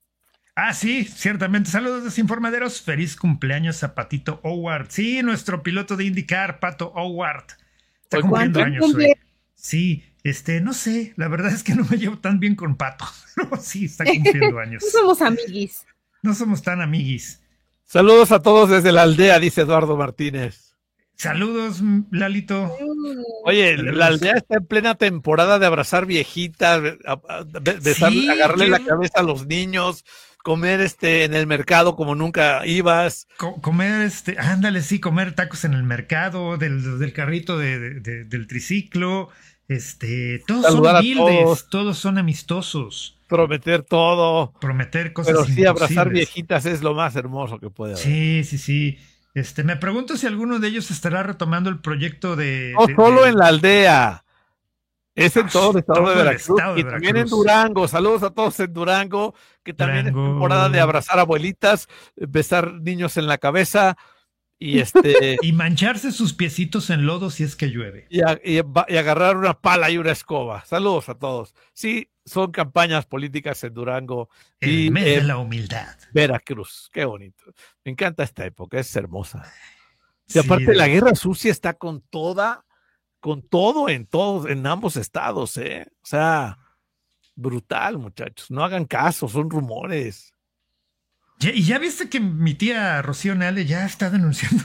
Ah, sí, ciertamente. Saludos desinformaderos. Feliz cumpleaños a Patito Howard. Sí, nuestro piloto de IndyCar, Pato Howard. Está Hoy cumpliendo ¿cuánto años cumple? hoy. Sí, este, no sé, la verdad es que no me llevo tan bien con Pato. Pero sí, está cumpliendo años. No somos amiguis. No somos tan amiguis. saludos a todos desde la aldea, dice Eduardo Martínez. Saludos, Lalito. Oye, Saludos. la aldea está en plena temporada de abrazar viejitas, a- a- be- besar- Sí, agarrarle qué- la cabeza a los niños, comer este en el mercado como nunca ibas. Co- comer, este, ándale, sí, comer tacos en el mercado, del, del carrito de, de- de- del triciclo. Este, todos Saludar a son humildes, todos. todos son amistosos. Prometer todo, Prometer cosas pero sí abrazar imposibles. viejitas es lo más hermoso que puede haber. Sí, sí, sí. Este, me pregunto si alguno de ellos estará retomando el proyecto de. No de- solo de- en la aldea, es en Ah, todo el estado todo de el Veracruz estado de y también en Veracruz. Durango. Saludos a todos en Durango, que también Durango. es temporada de abrazar abuelitas, besar niños en la cabeza y este Y mancharse sus piecitos en lodo si es que llueve. y, a- y va- y agarrar una pala y una escoba. Saludos a todos. Sí, son campañas políticas en Durango El y mes de en la humildad. Veracruz. Qué bonito. Me encanta esta época, es hermosa. Y Sí, aparte de- la guerra sucia está con toda, con todo en todos, en ambos estados, ¿eh? O sea, brutal, muchachos. No hagan caso, son rumores. Ya- ¿Y ya viste que mi tía Rocío Nale ya está denunciando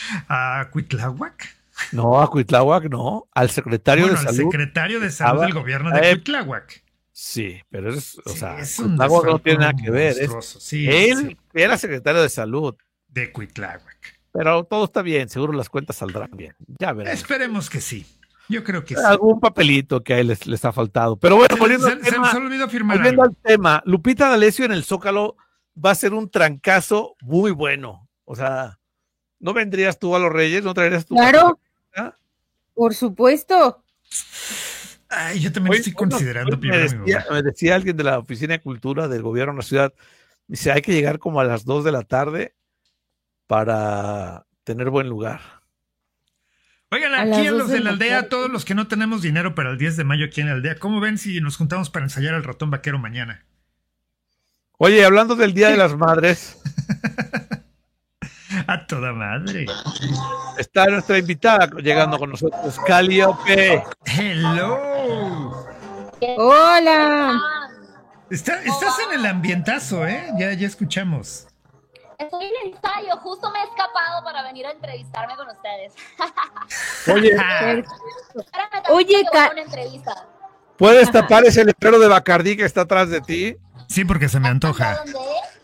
a, a Cuitláhuac? No, a Cuitláhuac no, al secretario Bueno, de al salud. secretario de salud estaba- del gobierno de eh, Cuitláhuac. Sí, pero es, o Sí, sea, es un Cuitláhuac no desfalco tiene nada que ver. Es, monstruoso. Sí, él sí, era secretario de salud, de Cuitláhuac. pero todo está bien, seguro las cuentas saldrán bien. Ya veremos. Esperemos que sí. Yo creo que sí. Algún papelito que a él les, les ha faltado. Pero bueno, Se, volviendo se- al se tema, nos olvidó firmar volviendo algo. al tema, Lupita D'Alessio en el Zócalo va a ser un trancazo muy bueno. O sea, ¿no vendrías tú a los Reyes? ¿No traerías tu Claro, papeleta? por supuesto. Ay, yo también Hoy- estoy hoy nos- considerando hoy me, primero a mi decía, mamá. me decía alguien de la Oficina de Cultura del Gobierno de la Ciudad, dice, hay que llegar como a las dos de la tarde para tener buen lugar. Oigan, A las aquí en dos los de de la la aldea, tarde. todos los que no tenemos dinero para el diez de mayo aquí en la aldea, ¿cómo ven si nos juntamos para ensayar al ratón vaquero mañana? Oye, hablando del Día de las Madres, A toda madre. Está nuestra invitada llegando con nosotros, Calliope. Hello. Hola. Está, estás en el ambientazo, ¿eh? Ya, ya escuchamos. Estoy en ensayo, justo me he escapado para venir a entrevistarme con ustedes. Oye, Oye, Ca- una entrevista. ¿puedes tapar ese letrero de Bacardí que está atrás de ti? Sí, porque se me antoja. ¿Dónde es?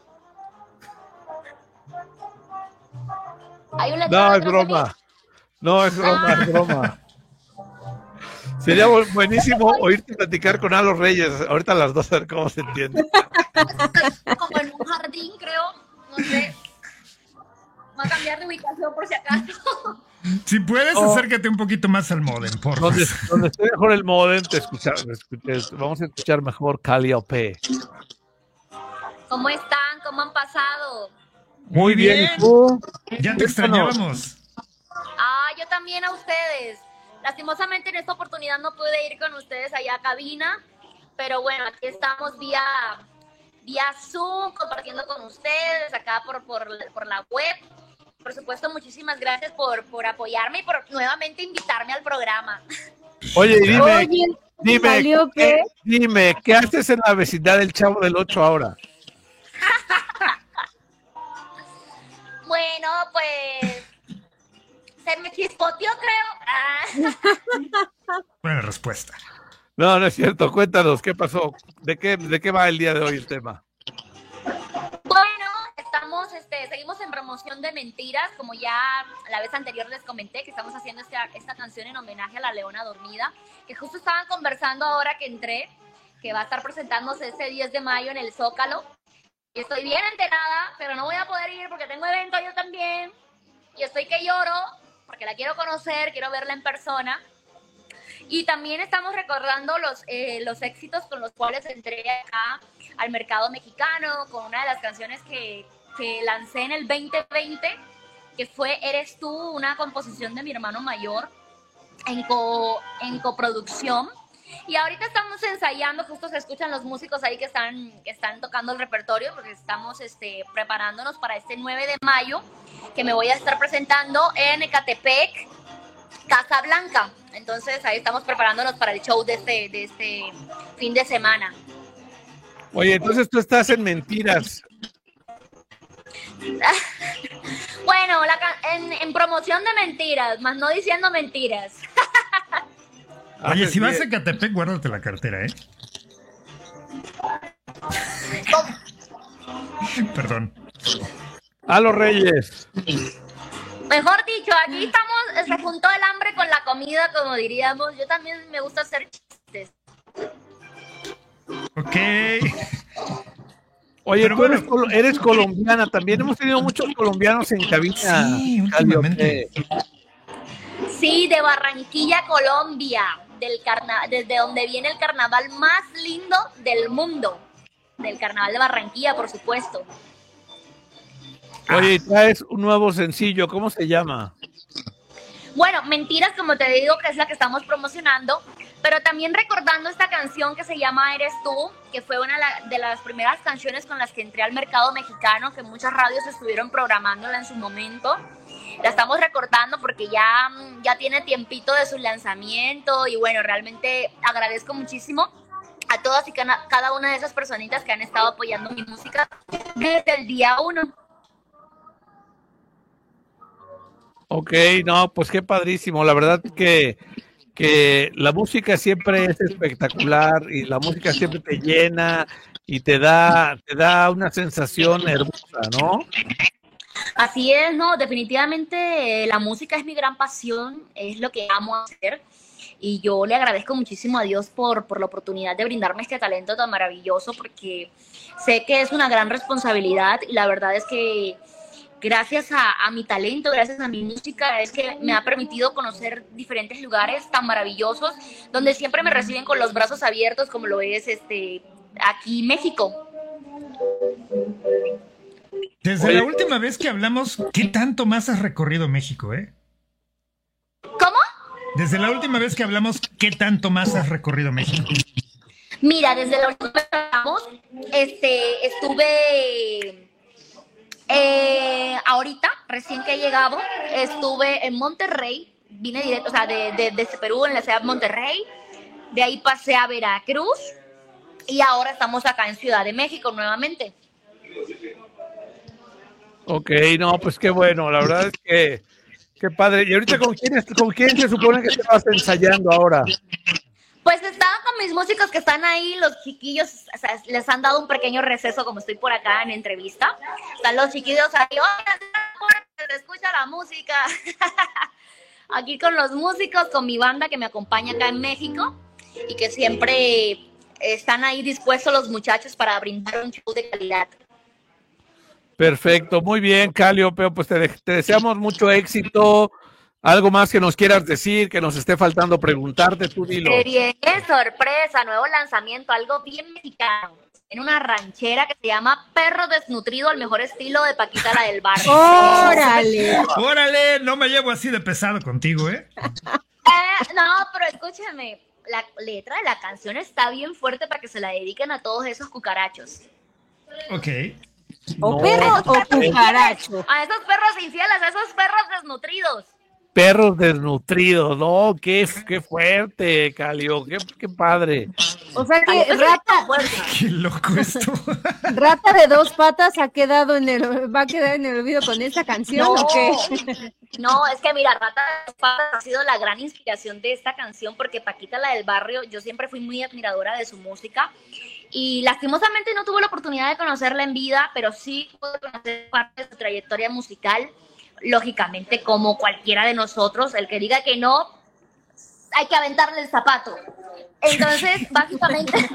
Hay un letrero No, es detrás de mí. broma. No, es broma, es broma. Sería bu- buenísimo oírte platicar con Alo Reyes. Ahorita a las dos, a ver cómo se entiende. Como en un jardín, creo. No sé. Voy a cambiar de ubicación por si acaso. Si puedes, Oh. acércate un poquito más al modem, por favor. Donde, donde esté mejor el modem, te escucha, te escucha- vamos a escuchar mejor Calliope. ¿Cómo están? ¿Cómo han pasado? Muy bien, bien. ¿y tú? Ya te extrañábamos. Ah, yo también a ustedes. Lastimosamente en esta oportunidad no pude ir con ustedes allá a cabina, pero bueno, aquí estamos vía, vía Zoom, compartiendo con ustedes acá por, por, por la web. Por supuesto, muchísimas gracias por, por apoyarme y por nuevamente invitarme al programa. Oye, y dime, Oye, dime, Calliope. ¿qué, dime, ¿qué haces en la vecindad del Chavo del Ocho ahora? Bueno, pues se me chispoteó, creo. Ah. Buena respuesta. No, no es cierto. Cuéntanos, ¿qué pasó? ¿De qué, de qué va el día de hoy el tema? Bueno, estamos, este, seguimos en promoción de Mentiras, como ya la vez anterior les comenté, que estamos haciendo esta, esta canción en homenaje a La Leona Dormida, que justo estaban conversando ahora que entré, que va a estar presentándose este diez de mayo en el Zócalo. Y estoy bien enterada, pero no voy a poder ir porque tengo evento yo también. Y estoy que lloro, porque la quiero conocer, quiero verla en persona. Y también estamos recordando los, eh, los éxitos con los cuales entré acá al mercado mexicano, con una de las canciones que, que lancé en el veinte veinte, que fue Eres tú, una composición de mi hermano mayor en, co, en coproducción. Y ahorita estamos ensayando, justo se escuchan los músicos ahí que están, que están tocando el repertorio, porque estamos este, preparándonos para este nueve de mayo, que me voy a estar presentando en Ecatepec, Casa Blanca. Entonces ahí estamos preparándonos para el show de este, de este fin de semana. Oye, entonces tú estás en Mentiras. Bueno, la, en, en promoción de Mentiras, más no diciendo mentiras. Oye, Haces si vas a bien. Ecatepec, guárdate la cartera, ¿eh? Perdón. Alo Reyes. Mejor dicho, aquí estamos, se juntó el hambre con la comida, como diríamos. Yo también me gusta hacer chistes. Ok. Oye, Pero tú eres, bueno. colo- eres colombiana también. Hemos tenido muchos colombianos en cabina. Sí, últimamente. Calliope. Sí, de Barranquilla, Colombia, del carna desde donde viene el carnaval más lindo del mundo. Del carnaval de Barranquilla, por supuesto. Oye, y traes un nuevo sencillo. ¿Cómo se llama? Bueno, Mentiras, como te digo, que es la que estamos promocionando, pero también recordando esta canción que se llama Eres tú, que fue una de las primeras canciones con las que entré al mercado mexicano, que muchas radios estuvieron programándola en su momento. La estamos recordando porque ya, ya tiene tiempito de su lanzamiento y bueno, realmente agradezco muchísimo a todas y cada, cada una de esas personitas que han estado apoyando mi música desde el día uno. Ok, no, pues qué padrísimo. La verdad que, que la música siempre es espectacular y la música siempre te llena y te da, te da una sensación hermosa, ¿no? Así es, no, definitivamente eh, la música es mi gran pasión, es lo que amo hacer y yo le agradezco muchísimo a Dios por, por la oportunidad de brindarme este talento tan maravilloso porque sé que es una gran responsabilidad y la verdad es que gracias a, a mi talento, gracias a mi música, es que me ha permitido conocer diferentes lugares tan maravillosos donde siempre me reciben con los brazos abiertos como lo es este aquí México. Desde Oye. la última vez que hablamos, ¿qué tanto más has recorrido México, eh? ¿Cómo? Desde la última vez que hablamos, ¿qué tanto más has recorrido México? Mira, desde la última vez que hablamos, este, estuve eh, ahorita recién que he llegado, estuve en Monterrey, vine directo, o sea, de, de, desde Perú, en la ciudad de Monterrey, de ahí pasé a Veracruz y ahora estamos acá en Ciudad de México nuevamente. Ok, no, pues qué bueno, la verdad es que qué padre. ¿Y ahorita con quién, con quién se supone que estabas ensayando ahora? Pues estaba con mis músicos que están ahí, los chiquillos, o sea, les han dado un pequeño receso, como estoy por acá en entrevista. Están los chiquillos ahí, oye, se escucha la música. Aquí con los músicos, con mi banda que me acompaña acá en México y que siempre están ahí dispuestos los muchachos para brindar un show de calidad. Perfecto, muy bien, Calliope, pues te, te deseamos mucho éxito. Algo más que nos quieras decir, que nos esté faltando preguntarte, tú dilo. Serie, qué sorpresa, nuevo lanzamiento, algo bien mexicano. En una ranchera que se llama Perro Desnutrido, el mejor estilo de Paquita la del Barrio. ¡Órale! Órale, no me llevo así de pesado contigo, ¿eh? Eh, no, pero escúchame, la letra de la canción está bien fuerte para que se la dediquen a todos esos cucarachos. Ok. ¿O No. perro o cucaracho? A esos perros infieles, a esos perros desnutridos. Perros desnutridos, no, qué, qué fuerte, Calio, qué, qué padre. O sea que Ay, eso rata, está fuerte. Qué loco esto. rata de dos patas ha quedado en el, va a quedar en el olvido con esta canción, No, ¿o qué? no, es que mira, Rata de Patas ha sido la gran inspiración de esta canción porque Paquita la del Barrio, yo siempre fui muy admiradora de su música y lastimosamente no tuve la oportunidad de conocerla en vida, pero sí pude conocer parte de su trayectoria musical, lógicamente como cualquiera de nosotros, el que diga que no, hay que aventarle el zapato. Entonces, básicamente,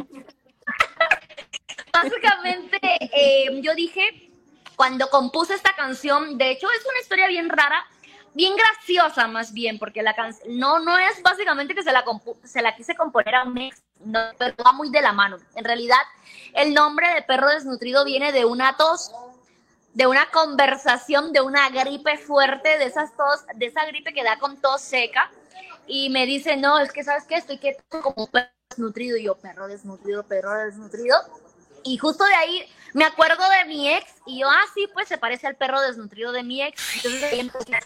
básicamente eh, yo dije, cuando compuse esta canción, de hecho es una historia bien rara, bien graciosa más bien, porque la canción no, no es básicamente que se la, se la quise componer a un ex, no, pero va muy de la mano. En realidad, el nombre de Perro Desnutrido viene de una tos, de una conversación, de una gripe fuerte, de esas tos, de esa gripe que da con tos seca, y me dice, no, es que ¿sabes qué? Estoy quieto como un perro desnutrido, y yo, perro desnutrido, perro desnutrido, y justo de ahí me acuerdo de mi ex, y yo, ah, sí, pues se parece al perro desnutrido de mi ex, entonces ahí empecé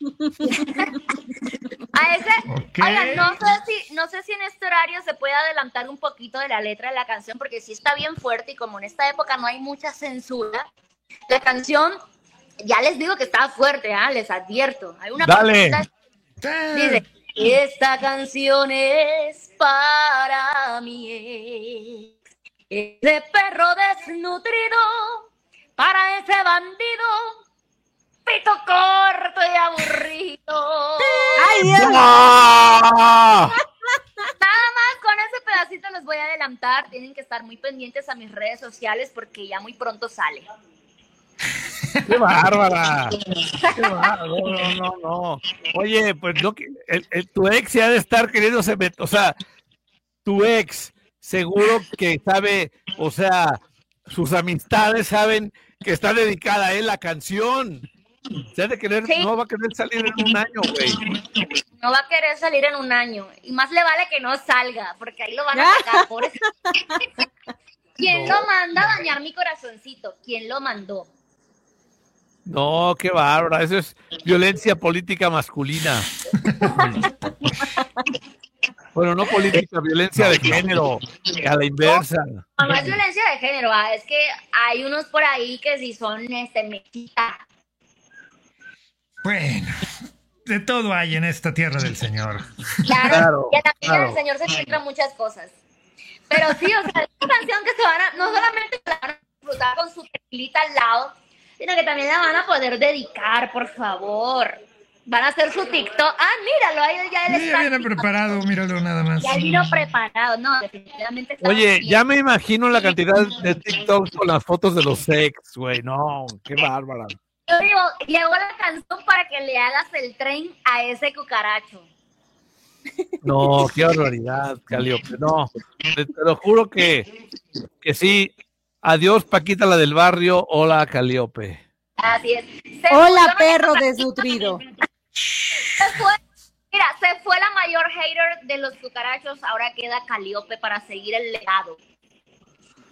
a ese, Ok. oigan, no sé si, no sé si en este horario se puede adelantar un poquito de la letra de la canción, porque sí está bien fuerte, y como en esta época no hay mucha censura, la canción, ya les digo que está fuerte, ¿eh? Les advierto. Hay una Dale. partecita, dice, esta canción es para mi ex, ese perro desnutrido, para ese bandido, pito corto y aburrido. ¡Ay, Dios! ¡Ah! Nada más con ese pedacito les voy a adelantar. Tienen que estar muy pendientes a mis redes sociales porque ya muy pronto sale. ¡Qué bárbara! ¡Qué bárbara! No, no, no, no. Oye, pues lo que, el, el- tu ex ya ha de estar queriéndose meter, o sea, tu ex seguro que sabe, o sea, sus amistades saben que está dedicada a él la canción. Se ha de querer, Sí. no va a querer salir en un año, güey. No va a querer salir en un año. Y más le vale que no salga, porque ahí lo van a sacar. Por eso. ¿Quién No, lo manda a dañar mi corazoncito? ¿Quién lo mandó? No, qué bárbara, eso es violencia política masculina. Bueno, no política, violencia de género, a la inversa. No, no es violencia de género, ah, es que hay unos por ahí que sí son este, mexicanos. Bueno, de todo hay en esta tierra del Señor. Claro, Claro, que también claro. el Señor se encuentra muchas cosas. Pero sí, o sea, es una canción que se van a, no solamente la van a disfrutar con su tequilita al lado, sino que también la van a poder dedicar, por favor. Van a hacer su TikTok. Ah, míralo, ahí ya él Ya está. viene preparado, míralo nada más. Ya vino preparado, no, definitivamente. está Oye, bien. ya me imagino la cantidad de TikToks con las fotos de los ex, güey. No, qué bárbara. Yo digo, llegó la canción para que le hagas el tren a ese cucaracho. No, qué barbaridad, Caliope. No, te, te lo juro que, que sí. Adiós, Paquita, la del barrio. Hola, Caliope. Así es. Se Hola, fue perro la- desnutrido. Se fue, mira, se fue la mayor hater de los cucarachos. Ahora queda Caliope para seguir el legado.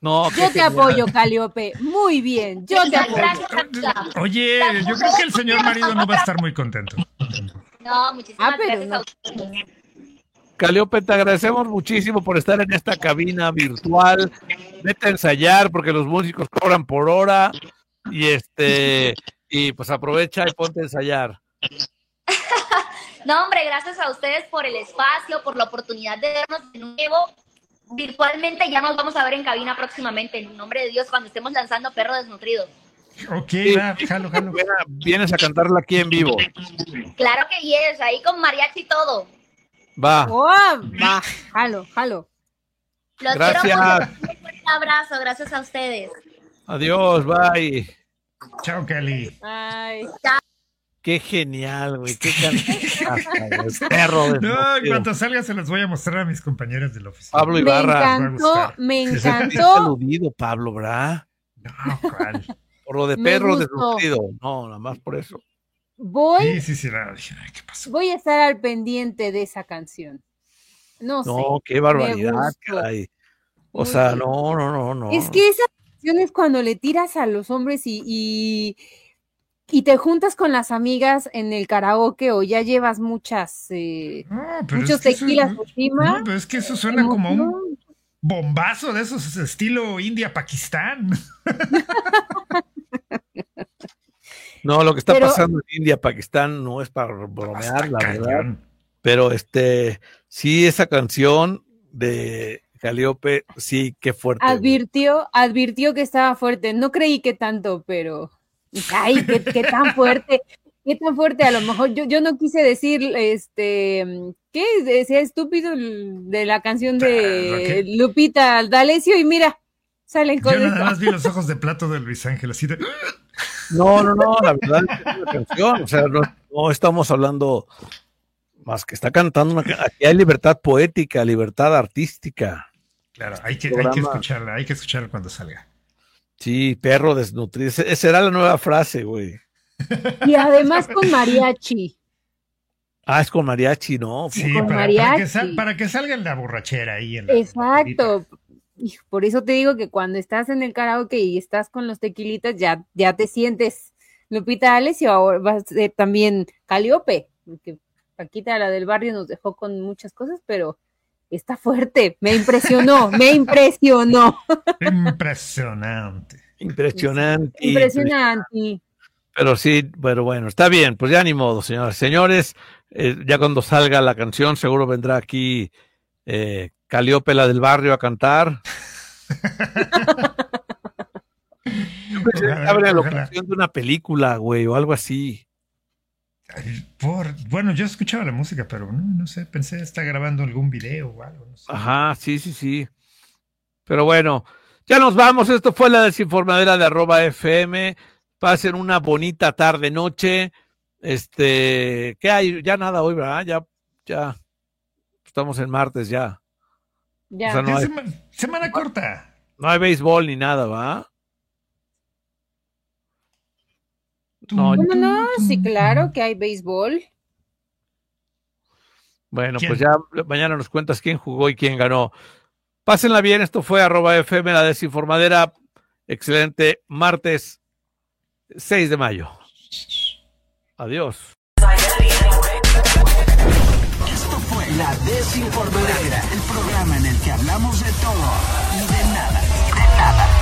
No, yo te genial. apoyo, Calíope. Muy bien, yo te apoyo. Oye, yo creo que el señor marido no va a estar muy contento. No, muchísimas ah, gracias no. a ustedes. Calíope, te agradecemos muchísimo por estar en esta cabina virtual. Vete a ensayar porque los músicos cobran por hora y este y pues aprovecha y ponte a ensayar. No, hombre, gracias a ustedes por el espacio, por la oportunidad de vernos de nuevo. Virtualmente ya nos vamos a ver en cabina próximamente, en nombre de Dios, cuando estemos lanzando Perro Desnutrido. Ok, va, jalo, jalo. Vienes a cantarla aquí en vivo. Claro que yes, ahí con mariachi y todo. Va. Oh, va, jalo, jalo. Los gracias. quiero mucho. Un fuerte abrazo, gracias a ustedes. Adiós, bye. Chao, Cali. Bye. Chao. Qué genial, güey. Qué cantazo, perro. No, cuando salga se los voy a mostrar a mis compañeros de la oficina. Pablo Ibarra. Me encantó, me encantó. Aludido, Pablo, ¿verdad? No, ¿cuál? Por lo de perro desnutrido. No, nada más por eso. Voy, sí, sí, sí, la dije, ay, ¿qué pasó? Voy a estar al pendiente de esa canción. No, no sé. No, qué barbaridad, caray. O Muy sea, bien. no, no, no, no. Es que esa canción es cuando le tiras a los hombres y, y, y te juntas con las amigas en el karaoke o ya llevas muchas, eh, no, muchos es que tequilas eso, encima. No, pero es que eso suena como un bombazo de esos estilo India-Pakistán. No, lo que está pero, pasando en India, Pakistán, no es para bromear, la cañón. verdad. Pero este, sí, esa canción de Calíope, sí, qué fuerte. Advirtió, güey. advirtió que estaba fuerte. No creí que tanto, pero ay, qué, qué tan fuerte, qué tan fuerte. A lo mejor yo, yo no quise decir, este, ¿qué? Decía estúpido de la canción de ¿Qué? Lupita D'Alessio y mira, salen con Yo nada esto. más vi los ojos de plato de Luis Ángel, así de... No, no, no, la verdad es una canción, o sea, no, no estamos hablando más que está cantando una aquí hay libertad poética, libertad artística. Claro, hay que, hay que escucharla, hay que escucharla cuando salga. Sí, perro desnutrido, esa será la nueva frase, güey. Y además con mariachi. Ah, es con mariachi, ¿no? Sí, con para, mariachi. Para, que sal, para que salga en la borrachera ahí. En la, Exacto. Por eso te digo que cuando estás en el karaoke y estás con los tequilitas, ya, ya te sientes Lupita D'Alessio, ahora va a ser también Calíope, porque Paquita, la del barrio, nos dejó con muchas cosas, pero está fuerte, me impresionó, me impresionó. Impresionante. Impresionante. Impresionante. Pero sí, bueno, bueno, está bien, pues ya ni modo, señores. Señores, eh, ya cuando salga la canción, seguro vendrá aquí eh, Calíope, la del barrio, a cantar. Yo pensé que estaba en la locación de una película, güey, o algo así. Por, bueno, yo escuchaba la música, pero no, no sé, pensé está grabando algún video o algo. No sé. Ajá, sí, sí, sí. Pero bueno, ya nos vamos. Esto fue la desinformadera de arroba F M. Pasen una bonita tarde, noche. Este, ¿qué hay? Ya nada hoy, ¿verdad? Ya, ya. Estamos en martes ya. Ya. O sea, no hay, semana, semana corta. No hay béisbol ni nada, ¿va? No, no, no, sí, claro que hay béisbol. Bueno, ¿Quién? Pues ya mañana nos cuentas quién jugó y quién ganó. Pásenla bien, esto fue arroba F M, la desinformadera. Excelente martes seis de mayo. Adiós. Esto fue La Desinformadera, el programa en el que hablamos de todo y de nada, y de nada.